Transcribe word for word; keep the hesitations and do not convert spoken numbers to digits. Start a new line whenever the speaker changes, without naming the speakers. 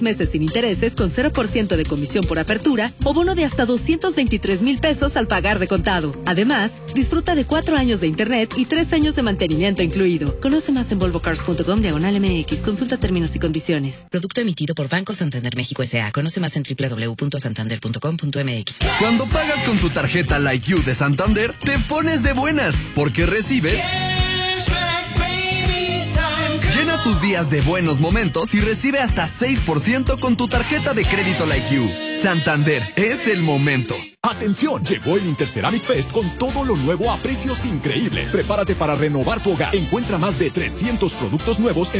Meses sin intereses con cero por ciento de comisión por apertura o bono de hasta doscientos veintitrés mil pesos al pagar de contado. Además, disfruta de cuatro años de internet y tres años de mantenimiento incluido. Conoce más en volvocars punto com diagonal M X. Consulta términos y condiciones. Producto emitido por Banco Santander México S A. Conoce más en doble u doble u doble u punto santander punto com punto m x.
Cuando pagas con tu tarjeta Like You de Santander, te pones de buenas porque recibes... Llena tus días de buenos momentos y recibe hasta seis por ciento con tu tarjeta de crédito Like You. Santander, es el momento.
¡Atención! Llegó el Interceramic Fest con todo lo nuevo a precios increíbles. Prepárate para renovar tu hogar. Encuentra más de trescientos productos nuevos en